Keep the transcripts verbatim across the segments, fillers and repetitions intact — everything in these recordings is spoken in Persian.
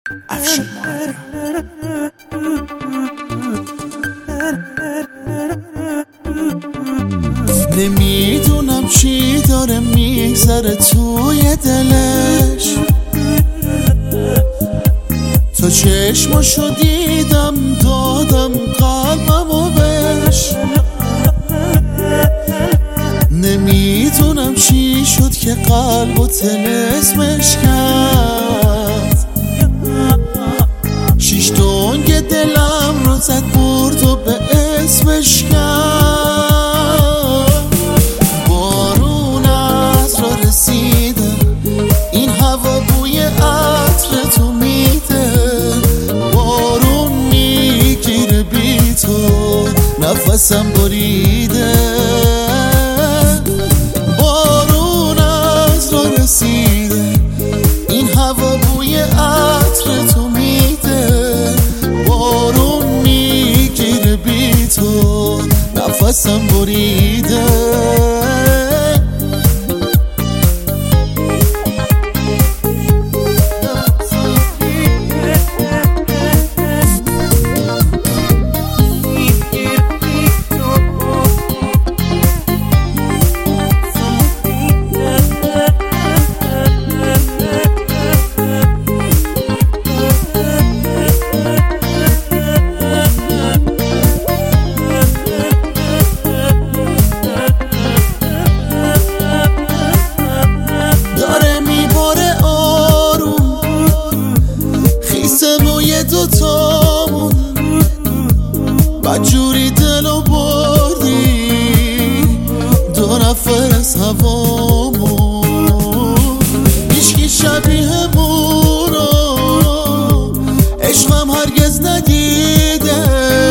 افشین مادر نمیدونم چی داره میگذره توی دلش، تا چشماشو دیدم دادم قلبمو بهش. نمیدونم چی شد که قلبو طلسمش کرد، شیش دنگ دلم رو زد برد و به اسمش کرد. بارون از را رسیده، این هوا بوی عطر تو میده. بارون میگیره بی تو نفسم بریده. بارون از را رسیده، این هوا بوی عطر تو میده. بارون میگیره بی تو نفسم بریده. دوتامون بدجوری دلو بردی، دو نفر از هوامون. هیچکی شبیهمونو عشقم هرگز ندیده.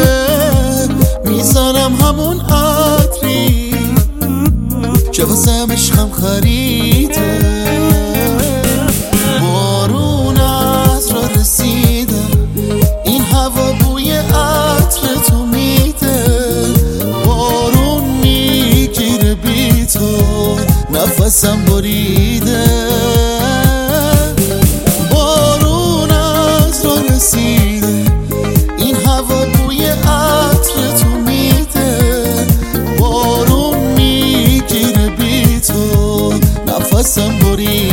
میزنم همون عطری که واسم عشقم خریده. بارون از را رسیده، این هوا بوی عطر تو میده. بارون میگیره بی تو نفسم بریده. بارون از را رسیده، این هوا بوی عطر تو میده. بارون میگیره بی تو نفسم بریده.